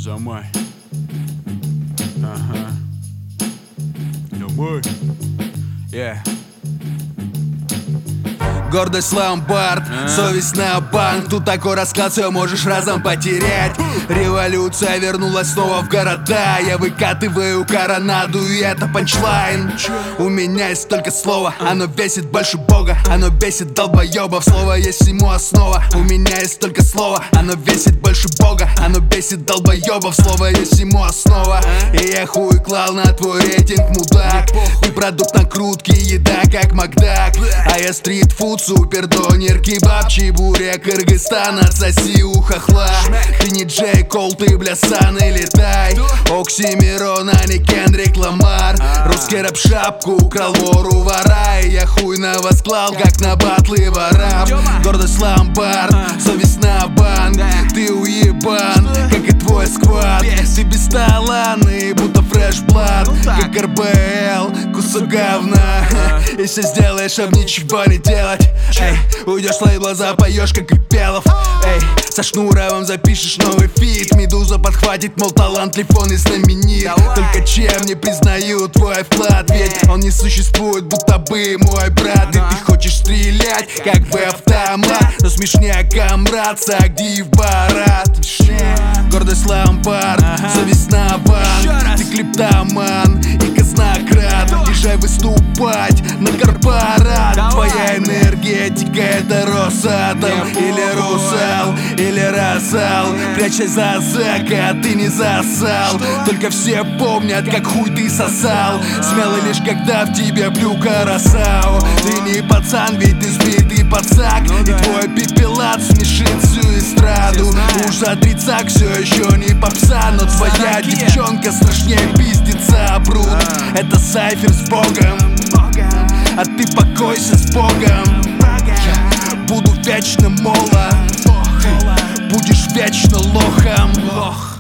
Замай. Ага. Домой. Гордость ломбард, совесть на банк. Тут такой расклад, все можешь разом потерять. Революция вернулась снова в города. Я выкатываю коронаду, и это панчлайн. У меня есть только слово, оно весит больше Бога. Оно бесит долбоебов, слово есть ему основа. У меня есть только слово, оно весит больше Бога. Оно бесит долбоебов, слово есть ему основа. И я хуй клал на твой рейтинг, мудак. Ты продукт накрутки, еда как Макдак. А я стритфуд, супердонер, кебаб, чебурек, Кыргызстан, отсоси у хохла. Ты не Джей Кол, ты бля сан и летай. Оксимирон, а не Кендрик Ламар. Русский рэп шапку украл вору вора. И я хуй на вас клал, как на батлы ворам. Гордость ломбард, совесть на банк. Ты уебан, как и твой сквад. Ты бесталанный, будто фреш-блад. Как РБЛ, кусок говна. Если сделаешь, чтоб ничего не делать. Эй, уйдешь с лейбла, запоешь, как Кипелов. Эй, со Шнуровым запишешь новый фит. Медуза подхватит, мол, талантлив, он и знаменит. Только чем не признаю твой вклад. Ведь он не существует, будто бы мой брат. И ты хочешь стрелять, как бы автомат. Но смешнее комраться, где в барат. Гордость ломбард, совесть на банк. Ты клиптоман и казнократ. Езжай выступать на корпорат. Твоя энергетика — это Росатом. Или Русал, или Росал. Прячась за зэка, ты не засал. Только все помнят, как хуй ты сосал. Смелый лишь когда в тебе брюка росау. Ты не пацан, ведь ты сбитый пацак. И твой пепелат смешит всю эстраду. Уж за тридцак все еще не попса. Но твоя девчонка страшнее пиздится, брут. Это сайфер с Богом, а ты покойся с Богом. Буду вечно молод, будешь вечно лохом.